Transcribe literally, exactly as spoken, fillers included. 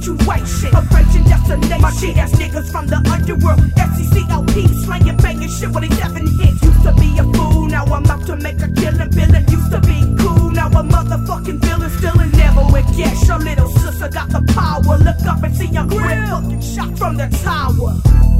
situation. Approaching destination. My shit ass niggas from the underworld. S C C L P, slanging, banging shit with eleven hits. Used to be a fool, now I'm out to make a killing. Villain used to be cool, now a motherfucking villain. Still and never will guess. Your little sister got the power. Look up and see your grip fucking shot from the tower.